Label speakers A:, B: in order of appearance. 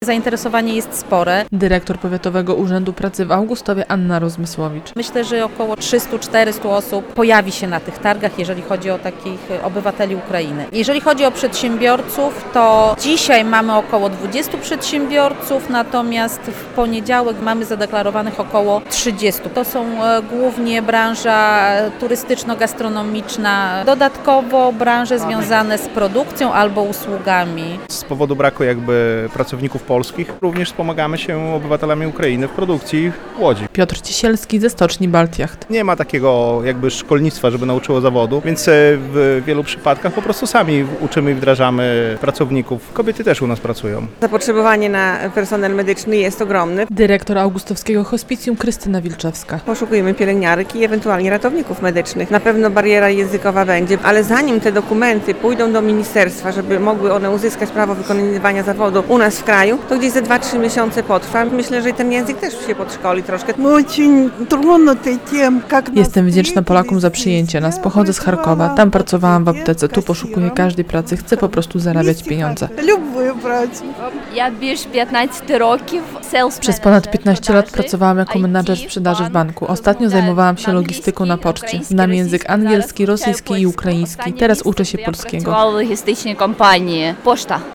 A: Zainteresowanie jest spore.
B: Dyrektor Powiatowego Urzędu Pracy w Augustowie Anna Rozmysłowicz.
A: Myślę, że około 300-400 osób pojawi się na tych targach, jeżeli chodzi o takich obywateli Ukrainy. Jeżeli chodzi o przedsiębiorców, to dzisiaj mamy około 20 przedsiębiorców, natomiast w poniedziałek mamy zadeklarowanych około 30. To są głównie branża turystyczno-gastronomiczna, dodatkowo branże związane z produkcją albo usługami.
C: Z powodu braku pracowników polskich również wspomagamy się obywatelami Ukrainy w produkcji łodzi.
B: Piotr Cisielski ze Stoczni Baltjacht.
C: Nie ma takiego szkolnictwa, żeby nauczyło zawodu, więc w wielu przypadkach po prostu sami uczymy i wdrażamy pracowników. Kobiety też u nas pracują.
D: Zapotrzebowanie na personel medyczny jest ogromne.
B: Dyrektor Augustowskiego Hospicjum Krystyna Wilczewska.
D: Poszukujemy pielęgniarek i ewentualnie ratowników medycznych. Na pewno bariera językowa będzie, ale zanim te dokumenty pójdą do ministerstwa, żeby mogły one uzyskać prawo wykonywania zawodu u nas w kraju, to gdzieś za 2-3 miesiące potrwa. Myślę, że ten język też się podszkoli troszkę.
B: Jestem wdzięczna Polakom za przyjęcie nas. Pochodzę z Charkowa. Tam pracowałam w aptece. Tu poszukuję każdej pracy. Chcę po prostu zarabiać pieniądze. Przez ponad 15 lat pracowałam jako menadżer sprzedaży w banku. Ostatnio zajmowałam się logistyką na poczcie. Znam język angielski, rosyjski i ukraiński. Teraz uczę się polskiego.
E: Працювала в логістичній компанії «Пошта».